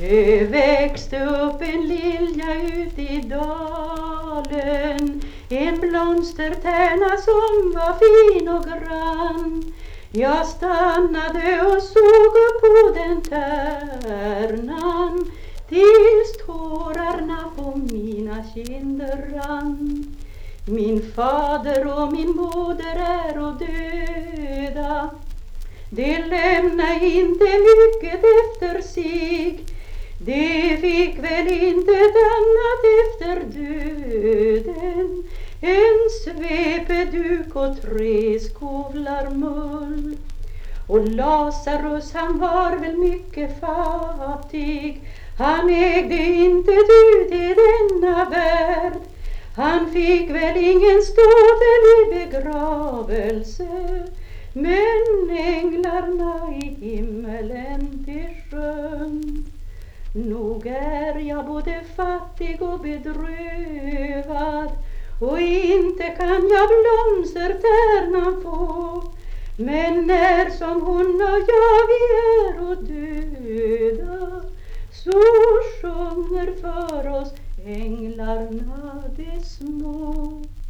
Det växte upp en lilja ut i dalen, en blomstertärna som var fin och grann. Jag stannade och såg upp på den tärnan tills tårarna på mina kinder rann. Min fader och min moder är och döda. De lämnar inte mycket efter sig. De fick väl inte annat efter döden, en svepeduk och 3 skovlar mull. Och Lazarus, han var väl mycket fattig. Han ägde inte ut i denna värld. Han fick väl ingen ståtlig begravelse, men änglarna i himmelen de sjöng. Nog är jag både fattig och bedrövad, och inte kan jag blomstertärnan få. Men när som hon och jag vi är och döda, så sjunger för oss änglarna de små.